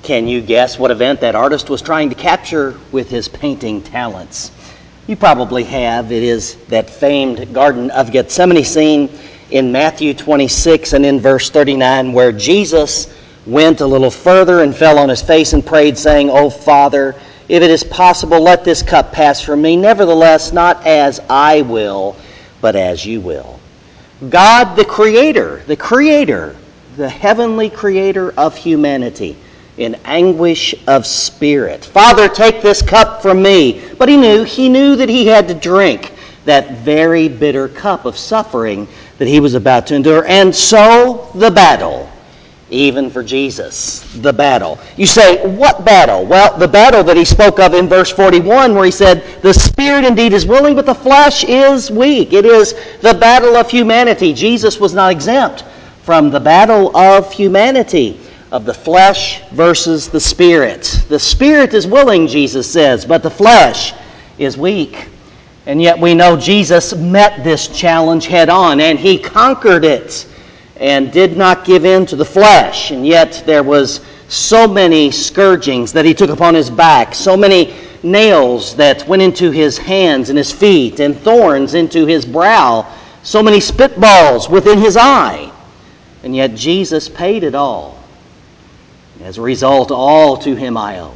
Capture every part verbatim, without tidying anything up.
Can you guess what event that artist was trying to capture with his painting talents? You probably have. It is that famed Garden of Gethsemane scene in Matthew twenty-six and in verse thirty-nine, where Jesus went a little further and fell on his face and prayed, saying, "O Father, if it is possible, let this cup pass from me. Nevertheless, not as I will, but as you will." God, the Creator, the Creator, the heavenly Creator of humanity, in anguish of spirit. "Father, take this cup from me." But he knew, he knew that he had to drink that very bitter cup of suffering that he was about to endure. And so, the battle. Even for Jesus, the battle. You say, what battle? Well, the battle that he spoke of in verse forty-one, where he said, "The spirit indeed is willing, but the flesh is weak." It is the battle of humanity. Jesus was not exempt from the battle of humanity, of the flesh versus the spirit. The spirit is willing, Jesus says, but the flesh is weak. And yet we know Jesus met this challenge head on, and he conquered it, and did not give in to the flesh. And yet there was so many scourgings that he took upon his back, so many nails that went into his hands and his feet, and thorns into his brow, so many spitballs within his eye. And yet Jesus paid it all. As a result, all to him I owe.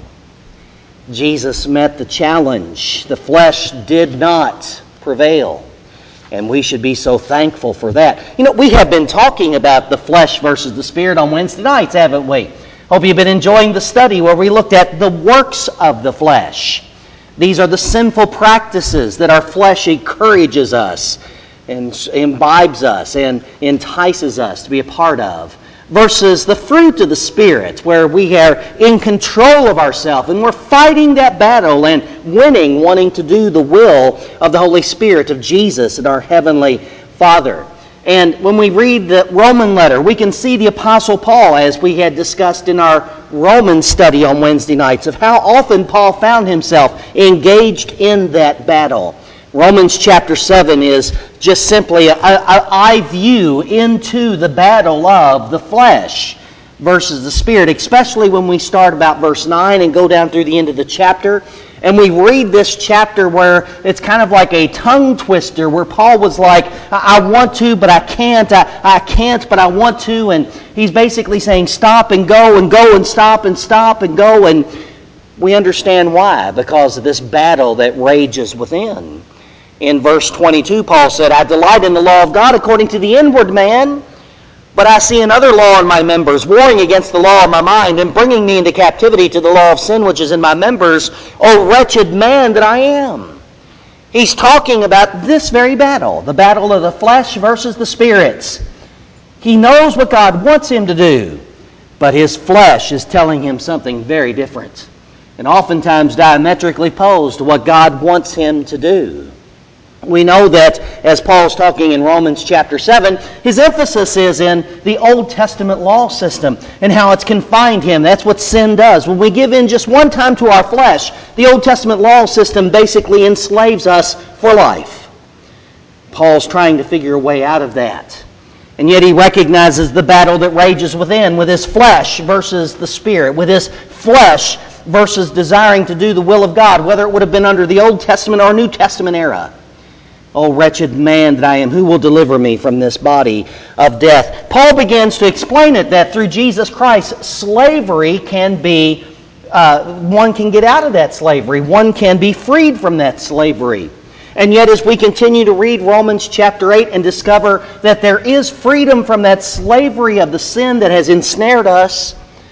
Jesus met the challenge. The flesh did not prevail. And we should be so thankful for that. You know, we have been talking about the flesh versus the spirit on Wednesday nights, haven't we? Hope you've been enjoying the study where we looked at the works of the flesh. These are the sinful practices that our flesh encourages us and imbibes us and entices us to be a part of, versus the fruit of the Spirit, where we are in control of ourselves and we're fighting that battle and winning, wanting to do the will of the Holy Spirit of Jesus and our Heavenly Father. And when we read the Roman letter, we can see the Apostle Paul, as we had discussed in our Roman study on Wednesday nights, of how often Paul found himself engaged in that battle. Romans chapter seven is just simply a, a eye view into the battle of the flesh versus the spirit, especially when we start about verse nine and go down through the end of the chapter. And we read this chapter where it's kind of like a tongue twister, where Paul was like, I, I want to, but I can't. I, I can't, but I want to. And he's basically saying stop and go and go and stop and stop and go. And we understand why, because of this battle that rages within. In verse twenty-two, Paul said, "I delight in the law of God according to the inward man, but I see another law in my members, warring against the law of my mind and bringing me into captivity to the law of sin which is in my members. O wretched man that I am." He's talking about this very battle, the battle of the flesh versus the spirits. He knows what God wants him to do, but his flesh is telling him something very different, and oftentimes diametrically opposed to what God wants him to do. We know that, as Paul's talking in Romans chapter seven, his emphasis is in the Old Testament law system and how it's confined him. That's what sin does. When we give in just one time to our flesh, the Old Testament law system basically enslaves us for life. Paul's trying to figure a way out of that. And yet he recognizes the battle that rages within, with his flesh versus the spirit, with his flesh versus desiring to do the will of God, whether it would have been under the Old Testament or New Testament era. "O wretched man that I am, who will deliver me from this body of death?" Paul begins to explain it, that through Jesus Christ, slavery can be, uh, one can get out of that slavery. One can be freed from that slavery. And yet as we continue to read Romans chapter eight and discover that there is freedom from that slavery of the sin that has ensnared us,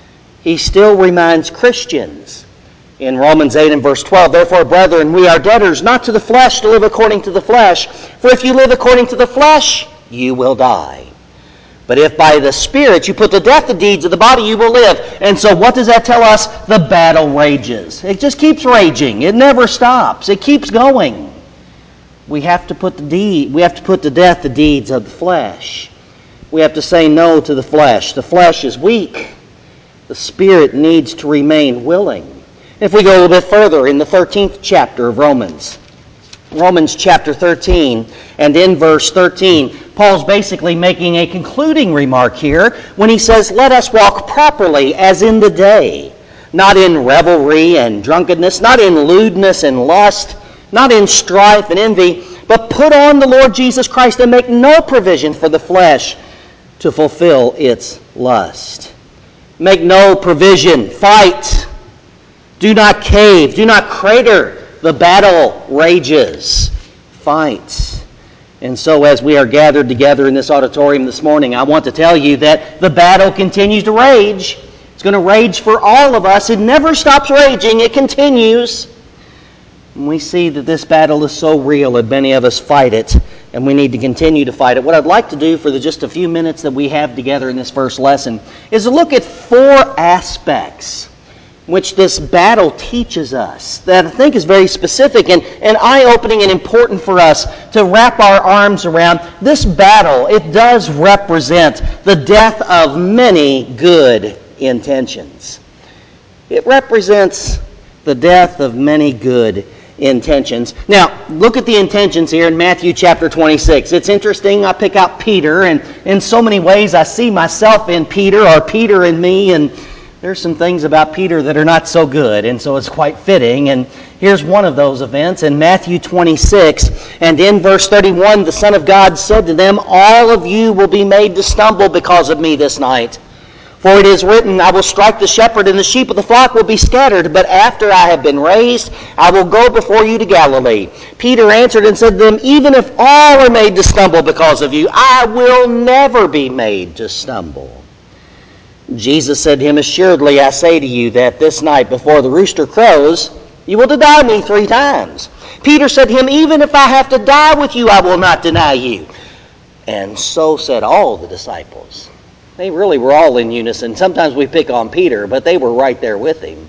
he still reminds Christians in Romans eight and verse twelve, "Therefore, brethren, we are debtors not to the flesh to live according to the flesh. For if you live according to the flesh, you will die. But if by the Spirit you put to death the deeds of the body, you will live." And so what does that tell us? The battle rages. It just keeps raging. It never stops. It keeps going. We have to put the deed, we have to put to death the deeds of the flesh. We have to say no to the flesh. The flesh is weak. The Spirit needs to remain willing. If we go a little bit further in the thirteenth chapter of Romans, Romans chapter thirteen, and in verse thirteen, Paul's basically making a concluding remark here when he says, "Let us walk properly as in the day, not in revelry and drunkenness, not in lewdness and lust, not in strife and envy, but put on the Lord Jesus Christ and make no provision for the flesh to fulfill its lust. Make no provision. Fight. Do not cave. Do not crater. The battle rages. Fight. And so as we are gathered together in this auditorium this morning, I want to tell you that the battle continues to rage. It's going to rage for all of us. It never stops raging. It continues. And we see that this battle is so real and many of us fight it, and we need to continue to fight it. What I'd like to do for the just a few minutes that we have together in this first lesson is to look at four aspects which this battle teaches us that I think is very specific and, and eye-opening and important for us to wrap our arms around. This battle, it does represent the death of many good intentions. It represents the death of many good intentions. Now, look at the intentions here in Matthew chapter twenty-six. It's interesting. I pick out Peter, and in so many ways I see myself in Peter, or Peter in me, and there's some things about Peter that are not so good, and so it's quite fitting. And here's one of those events in Matthew twenty-six, and in verse thirty-one, the Son of God said to them, "All of you will be made to stumble because of me this night. For it is written, I will strike the shepherd, and the sheep of the flock will be scattered. But after I have been raised, I will go before you to Galilee." Peter answered and said to them, "Even if all are made to stumble because of you, I will never be made to stumble." Jesus said to him, "Assuredly I say to you that this night before the rooster crows, you will deny me three times." Peter said to him, "Even if I have to die with you, I will not deny you." And so said all the disciples. They really were all in unison. Sometimes we pick on Peter, but they were right there with him.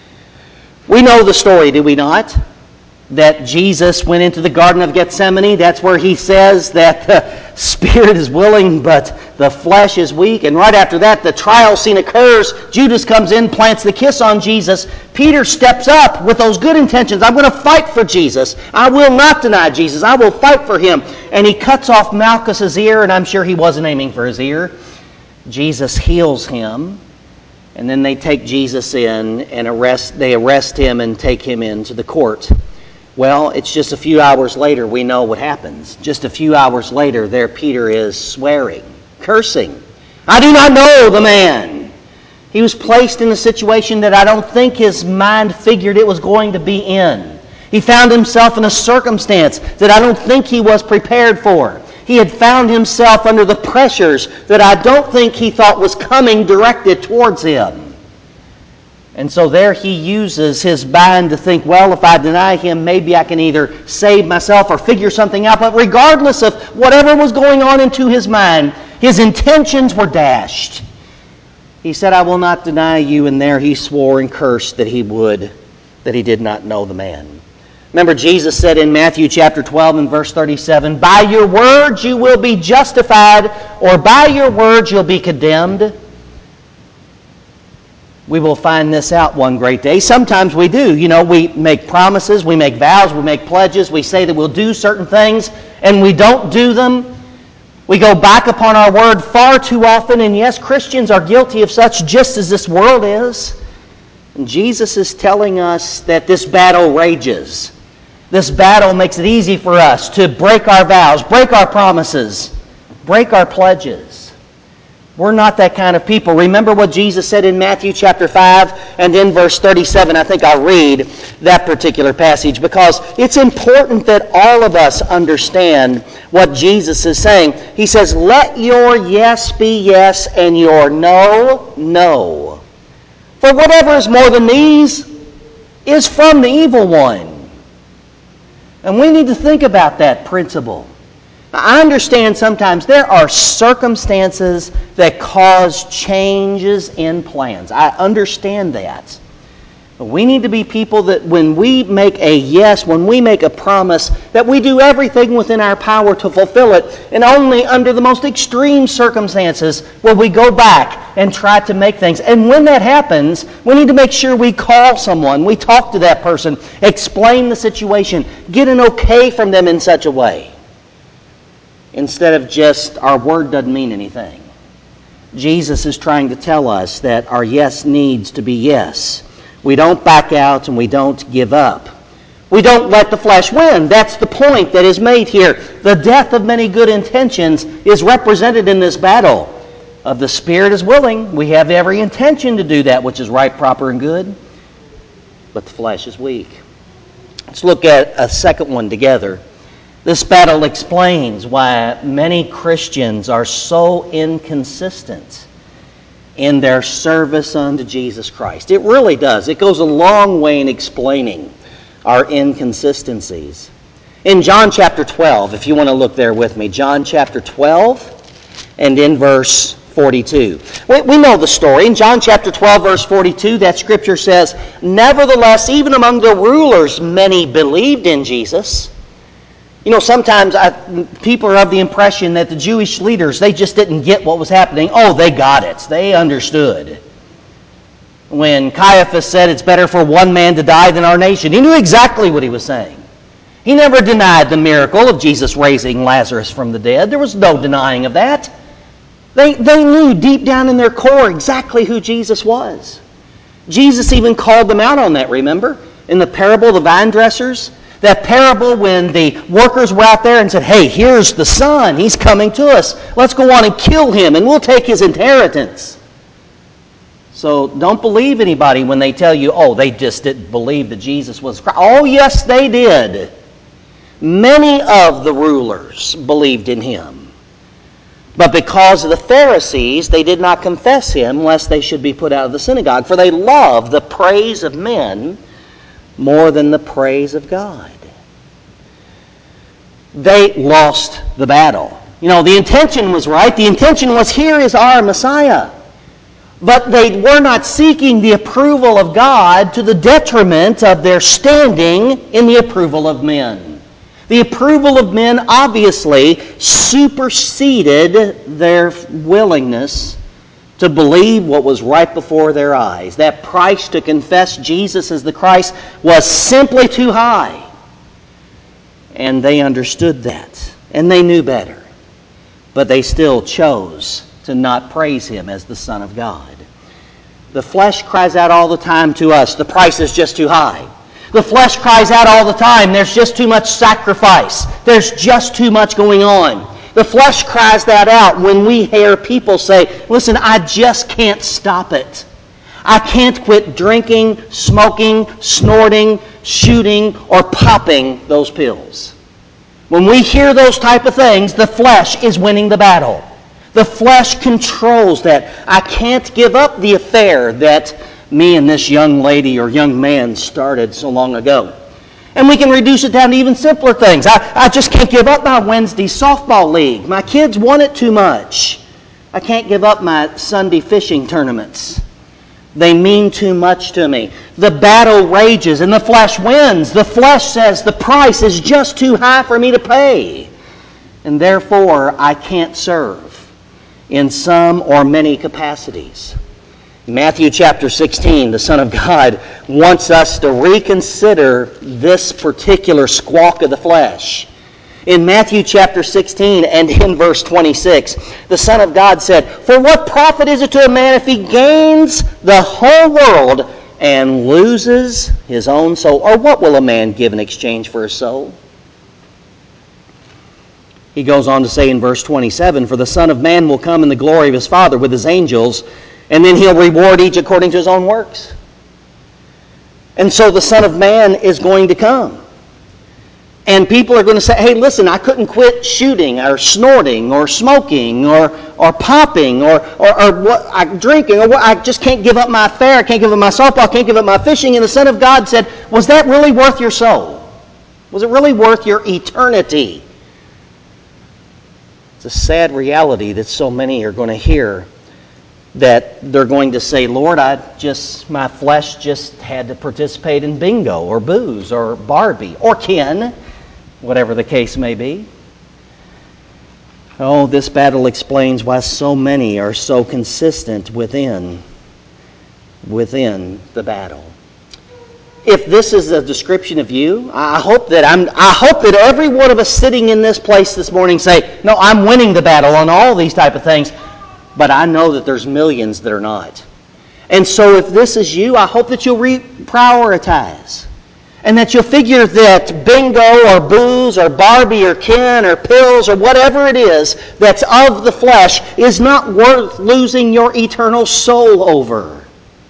We know the story, do we not? That Jesus went into the Garden of Gethsemane. That's where he says that the spirit is willing, but the flesh is weak. And right after that, the trial scene occurs. Judas comes in, plants the kiss on Jesus. Peter steps up with those good intentions. I'm going to fight for Jesus. I will not deny Jesus. I will fight for him. And he cuts off Malchus's ear, and I'm sure he wasn't aiming for his ear. Jesus heals him, and then they take Jesus in and arrest. They arrest him and take him into the court. Well, it's just a few hours later we know what happens. Just a few hours later, there Peter is swearing, cursing. "I do not know the man." He was placed in a situation that I don't think his mind figured it was going to be in. He found himself in a circumstance that I don't think he was prepared for. He had found himself under the pressures that I don't think he thought was coming directed towards him. And so there he uses his mind to think, well, if I deny him, maybe I can either save myself or figure something out. But regardless of whatever was going on into his mind, his intentions were dashed. He said, "I will not deny you," and there he swore and cursed that he would, that he did not know the man. Remember, Jesus said in Matthew chapter twelve and verse thirty-seven, "By your words you will be justified, or by your words you'll be condemned." We will find this out one great day. Sometimes we do. You know, we make promises, we make vows, we make pledges, we say that we'll do certain things, and we don't do them. We go back upon our word far too often, and yes, Christians are guilty of such just as this world is. And Jesus is telling us that this battle rages. This battle makes it easy for us to break our vows, break our promises, break our pledges. We're not that kind of people. Remember what Jesus said in Matthew chapter five and in verse thirty-seven. I think I'll read that particular passage because it's important that all of us understand what Jesus is saying. He says, "Let your yes be yes and your no, no. For whatever is more than these is from the evil one." And we need to think about that principle. I understand sometimes there are circumstances that cause changes in plans. I understand that. But we need to be people that when we make a yes, when we make a promise, that we do everything within our power to fulfill it, and only under the most extreme circumstances will we go back and try to make things. And when that happens, we need to make sure we call someone, we talk to that person, explain the situation, get an okay from them in such a way. Instead of just, our word doesn't mean anything. Jesus is trying to tell us that our yes needs to be yes. We don't back out and we don't give up. We don't let the flesh win. That's the point that is made here. The death of many good intentions is represented in this battle. Of the Spirit is willing. We have every intention to do that which is right, proper, and good. But the flesh is weak. Let's look at a second one together. This battle explains why many Christians are so inconsistent in their service unto Jesus Christ. It really does. It goes a long way in explaining our inconsistencies. In John chapter twelve, if you want to look there with me, John chapter twelve and in verse forty-two. We, we know the story. In John chapter twelve, verse forty-two, that scripture says, "Nevertheless, even among the rulers, many believed in Jesus." You know, sometimes I, people are of the impression that the Jewish leaders, they just didn't get what was happening. Oh, they got it. They understood. When Caiaphas said it's better for one man to die than our nation, he knew exactly what he was saying. He never denied the miracle of Jesus raising Lazarus from the dead. There was no denying of that. They, they knew deep down in their core exactly who Jesus was. Jesus even called them out on that, remember? In the parable of the vine dressers. That parable when the workers were out there and said, "Hey, here's the son. He's coming to us. Let's go on and kill him and we'll take his inheritance." So don't believe anybody when they tell you, oh, they just didn't believe that Jesus was Christ. Oh, yes, they did. Many of the rulers believed in him. But because of the Pharisees, they did not confess him, lest they should be put out of the synagogue. For they love the praise of men more than the praise of God. They lost the battle. You know, the intention was right. The intention was, here is our Messiah. But they were not seeking the approval of God to the detriment of their standing in the approval of men. The approval of men obviously superseded their willingness to believe what was right before their eyes. That price to confess Jesus as the Christ was simply too high. And they understood that. And they knew better. But they still chose to not praise him as the Son of God. The flesh cries out all the time to us, the price is just too high. The flesh cries out all the time, there's just too much sacrifice. There's just too much going on. The flesh cries that out when we hear people say, listen, I just can't stop it. I can't quit drinking, smoking, snorting, shooting, or popping those pills. When we hear those type of things, the flesh is winning the battle. The flesh controls that. I can't give up the affair that me and this young lady or young man started so long ago. And we can reduce it down to even simpler things. I, I just can't give up my Wednesday softball league. My kids want it too much. I can't give up my Sunday fishing tournaments. They mean too much to me. The battle rages and the flesh wins. The flesh says the price is just too high for me to pay. And therefore, I can't serve in some or many capacities. In Matthew chapter sixteen, the Son of God wants us to reconsider this particular squawk of the flesh. In Matthew chapter sixteen and in verse twenty-six, the Son of God said, "For what profit is it to a man if he gains the whole world and loses his own soul? Or what will a man give in exchange for his soul?" He goes on to say in verse twenty-seven, "For the Son of Man will come in the glory of his Father with his angels, and then he'll reward each according to his own works." And so the Son of Man is going to come. And people are going to say, hey, listen, I couldn't quit shooting or snorting or smoking or or popping or or, or what, I, drinking. Or what, I just can't give up my affair. I can't give up my softball. I can't give up my fishing. And the Son of God said, was that really worth your soul? Was it really worth your eternity? It's a sad reality that so many are going to hear, that they're going to say, Lord, I just, my flesh just had to participate in bingo or booze or Barbie or Ken, whatever the case may be. Oh, this battle explains why so many are so consistent within, within the battle. If this is a description of you, I hope that I'm. I hope that every one of us sitting in this place this morning say, no, I'm winning the battle on all these type of things. But I know that there's millions that are not. And so if this is you, I hope that you'll reprioritize. And that you'll figure that bingo or booze or Barbie or Ken or pills or whatever it is that's of the flesh is not worth losing your eternal soul over.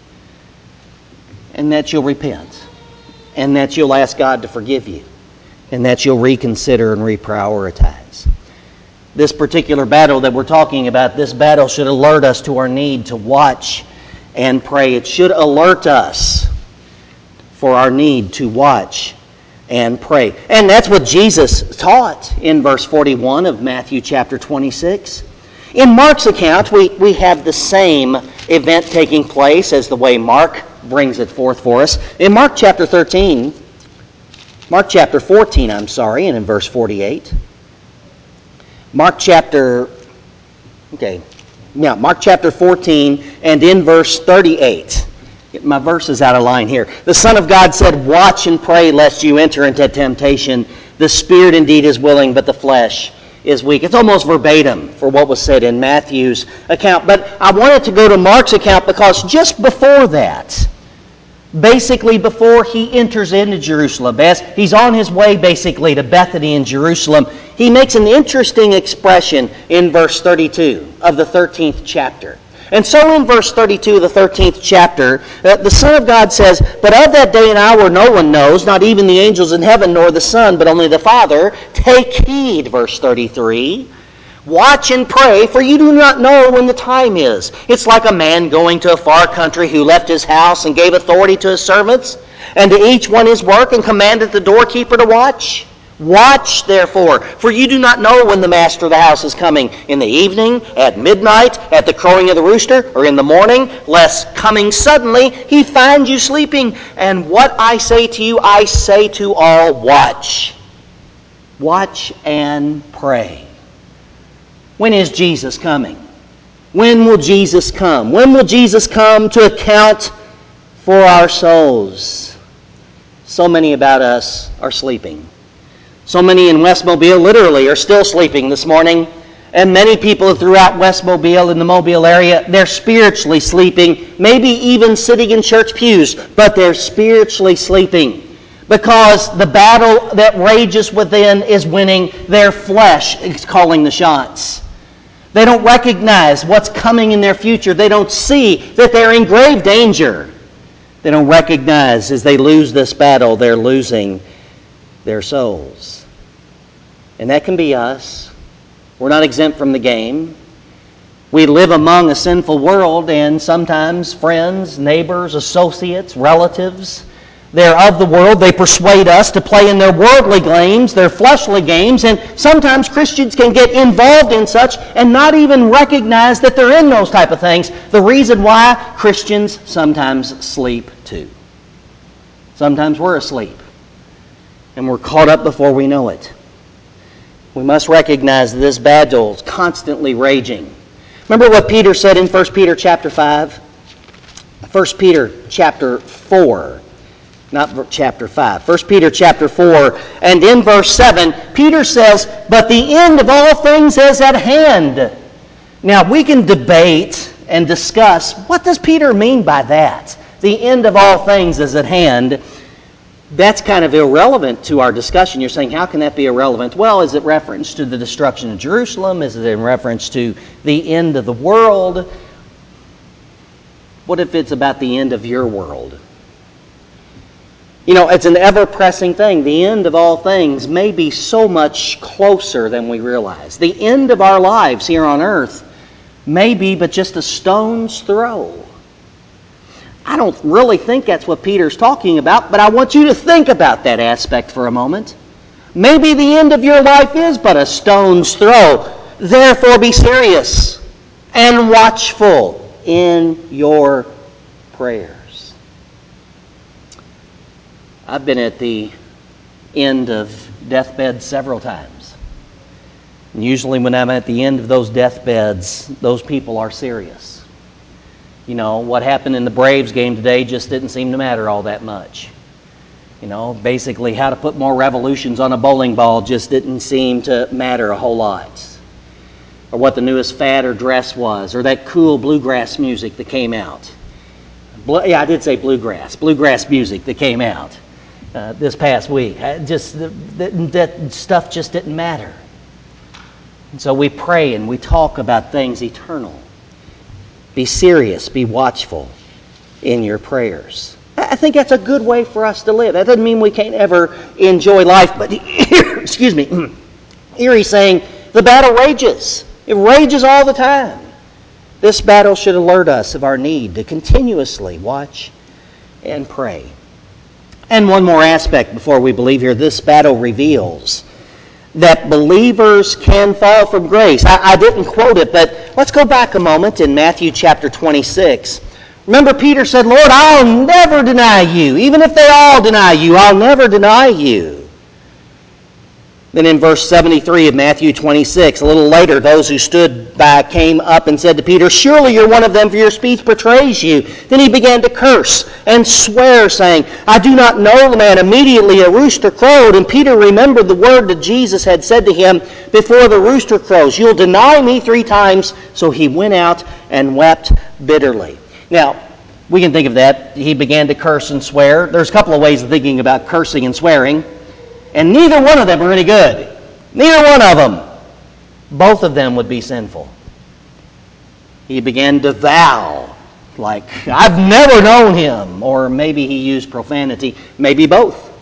And that you'll repent. And that you'll ask God to forgive you. And that you'll reconsider and reprioritize. This particular battle that we're talking about, this battle should alert us to our need to watch and pray. It should alert us for our need to watch and pray. And that's what Jesus taught in verse forty-one of Matthew chapter twenty-six. In Mark's account, we, we have the same event taking place as the way Mark brings it forth for us. In Mark chapter thirteen, Mark chapter fourteen, I'm sorry, and in verse forty-eight. Mark chapter, okay, yeah, Mark chapter fourteen and in verse thirty-eight. My verse is out of line here. The Son of God said, "Watch and pray lest you enter into temptation. The spirit indeed is willing, but the flesh is weak." It's almost verbatim for what was said in Matthew's account. But I wanted to go to Mark's account because just before that, basically before he enters into Jerusalem, as he's on his way basically to Bethany in Jerusalem, he makes an interesting expression in verse thirty-two of the thirteenth chapter. And so in verse thirty-two of the thirteenth chapter, uh, the Son of God says, "But of that day and hour no one knows, not even the angels in heaven, nor the Son, but only the Father. Take heed," verse thirty-three. "Watch and pray, for you do not know when the time is." It's like a man going to a far country who left his house and gave authority to his servants, and to each one his work, and commanded the doorkeeper to watch. "Watch, therefore, for you do not know when the master of the house is coming, in the evening, at midnight, at the crowing of the rooster, or in the morning, lest coming suddenly he find you sleeping. And what I say to you, I say to all, watch." Watch and pray. When is Jesus coming? When will Jesus come? When will Jesus come to account for our souls? So many about us are sleeping. So many in West Mobile literally are still sleeping this morning. And many people throughout West Mobile, in the Mobile area, they're spiritually sleeping, maybe even sitting in church pews, but they're spiritually sleeping because the battle that rages within is winning. Their flesh is calling the shots. They don't recognize what's coming in their future. They don't see that they're in grave danger. They don't recognize as they lose this battle, they're losing their souls. And that can be us. We're not exempt from the game. We live among a sinful world, and sometimes friends, neighbors, associates, relatives, they're of the world. They persuade us to play in their worldly games, their fleshly games, and sometimes Christians can get involved in such and not even recognize that they're in those type of things. The reason why Christians sometimes sleep too. Sometimes we're asleep, and we're caught up before we know it. We must recognize that this battle is constantly raging. Remember what Peter said in First Peter chapter five? First Peter chapter four. Not chapter five. First Peter chapter four. And in verse seven, Peter says, "But the end of all things is at hand." Now, we can debate and discuss, what does Peter mean by that? The end of all things is at hand. That's kind of irrelevant to our discussion. You're saying, how can that be irrelevant? Well, is it reference to the destruction of Jerusalem? Is it in reference to the end of the world? What if it's about the end of your world? You know, it's an ever-pressing thing. The end of all things may be so much closer than we realize. The end of our lives here on earth may be but just a stone's throw. I don't really think that's what Peter's talking about, but I want you to think about that aspect for a moment. Maybe the end of your life is but a stone's throw. Therefore, be serious and watchful in your prayers. I've been at the end of deathbeds several times. And usually when I'm at the end of those deathbeds, those people are serious. You know, what happened in the Braves game today just didn't seem to matter all that much. You know, basically how to put more revolutions on a bowling ball just didn't seem to matter a whole lot. Or what the newest fad or dress was, or that cool bluegrass music that came out. Bl- yeah, I did say bluegrass. Bluegrass music that came out uh, this past week. I just that, that stuff just didn't matter. And so we pray and we talk about things eternal. Be serious. Be watchful in your prayers. I think that's a good way for us to live. That doesn't mean we can't ever enjoy life, but excuse me, here he's saying the battle rages. It rages all the time. This battle should alert us of our need to continuously watch and pray. And one more aspect before we believe here. This battle reveals that believers can fall from grace. I, I didn't quote it, but let's go back a moment in Matthew chapter twenty-six. Remember, Peter said, Lord, I'll never deny you. Even if they all deny you, I'll never deny you. Then in verse seventy-three of Matthew twenty-six, a little later, those who stood by came up and said to Peter, surely you're one of them, for your speech betrays you. Then he began to curse and swear, saying, I do not know the man. Immediately a rooster crowed, and Peter remembered the word that Jesus had said to him before the rooster crows, you'll deny me three times. So he went out and wept bitterly. Now, we can think of that. He began to curse and swear. There's a couple of ways of thinking about cursing and swearing. And neither one of them are any good. Neither one of them. Both of them would be sinful. He began to vow, like, I've never known him. Or maybe he used profanity. Maybe both.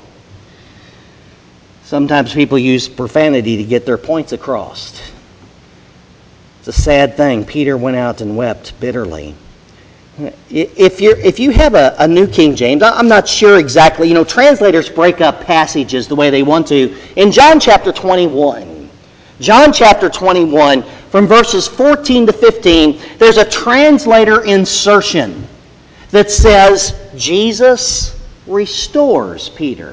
Sometimes people use profanity to get their points across. It's a sad thing. Peter went out and wept bitterly. If you if you have a, a New King James, I'm not sure exactly. You know, translators break up passages the way they want to. In John chapter twenty-one, John chapter twenty-one, from verses fourteen to fifteen, there's a translator insertion that says, Jesus restores Peter.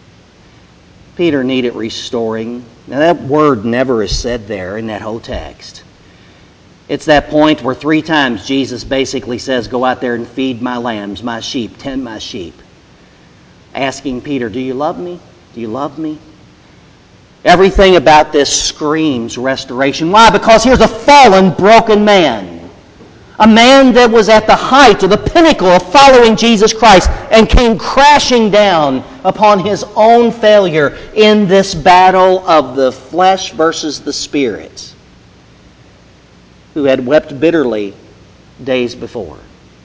Peter needed restoring. Now that word never is said there in that whole text. It's that point where three times Jesus basically says, go out there and feed my lambs, my sheep, tend my sheep. Asking Peter, do you love me? Do you love me? Everything about this screams restoration. Why? Because here's a fallen, broken man. A man that was at the height of the pinnacle of following Jesus Christ and came crashing down upon his own failure in this battle of the flesh versus the spirit, who had wept bitterly days before.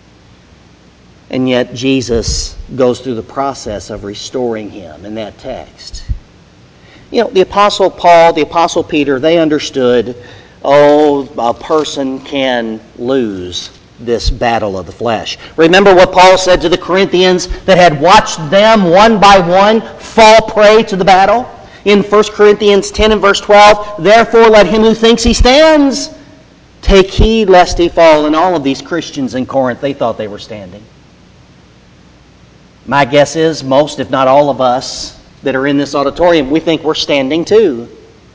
And yet Jesus goes through the process of restoring him in that text. You know, the Apostle Paul, the Apostle Peter, they understood, oh, a person can lose this battle of the flesh. Remember what Paul said to the Corinthians that had watched them one by one fall prey to the battle? In First Corinthians ten and verse twelve, therefore let him who thinks he stands take heed lest he fall. And all of these Christians in Corinth, they thought they were standing. My guess is most, if not all of us that are in this auditorium, we think we're standing too.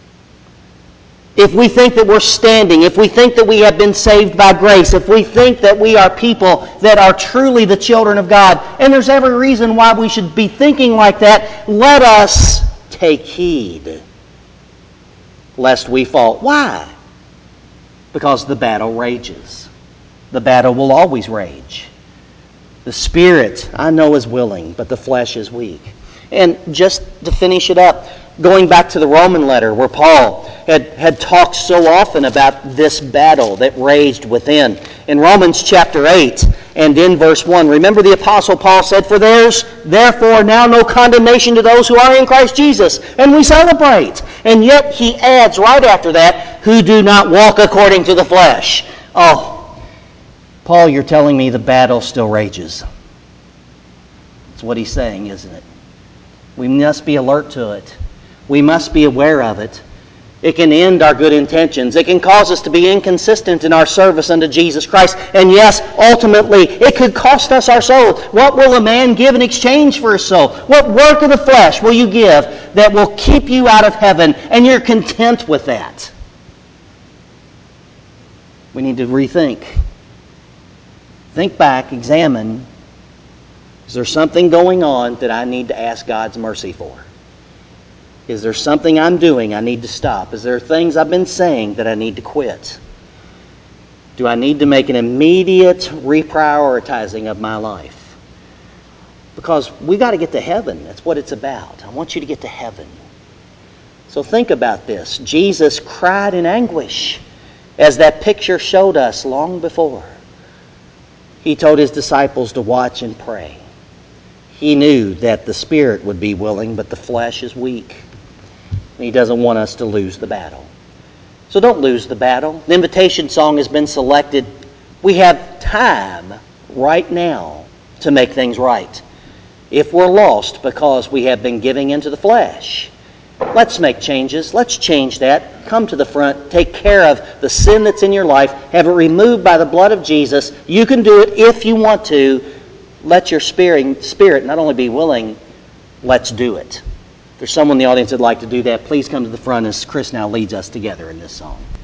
If we think that we're standing, if we think that we have been saved by grace, if we think that we are people that are truly the children of God, and there's every reason why we should be thinking like that, let us take heed lest we fall. Why? Because the battle rages. The battle will always rage. The spirit, I know, is willing, but the flesh is weak. And just to finish it up, going back to the Roman letter where Paul had, had talked so often about this battle that raged within. In Romans chapter eight and in verse one, remember the Apostle Paul said, for there's therefore now no condemnation to those who are in Christ Jesus. And we celebrate. And yet he adds right after that, who do not walk according to the flesh. Oh, Paul, you're telling me the battle still rages. That's what he's saying, isn't it? We must be alert to it. We must be aware of it. It can end our good intentions. It can cause us to be inconsistent in our service unto Jesus Christ. And yes, ultimately, it could cost us our soul. What will a man give in exchange for his soul? What work of the flesh will you give that will keep you out of heaven and you're content with that? We need to rethink. Think back, examine. Is there something going on that I need to ask God's mercy for? Is there something I'm doing I need to stop? Is there things I've been saying that I need to quit? Do I need to make an immediate reprioritizing of my life? Because we got to get to heaven. That's what it's about. I want you to get to heaven. So think about this. Jesus cried in anguish, as that picture showed us long before. He told his disciples to watch and pray. He knew that the spirit would be willing, but the flesh is weak. And he doesn't want us to lose the battle. So don't lose the battle. The invitation song has been selected. We have time right now to make things right. If we're lost because we have been giving into the flesh, let's make changes. Let's change that. Come to the front. Take care of the sin that's in your life. Have it removed by the blood of Jesus. You can do it if you want to. Let your spirit, spirit not only be willing, let's do it. If there's someone in the audience that'd like to do that, please come to the front as Chris now leads us together in this song.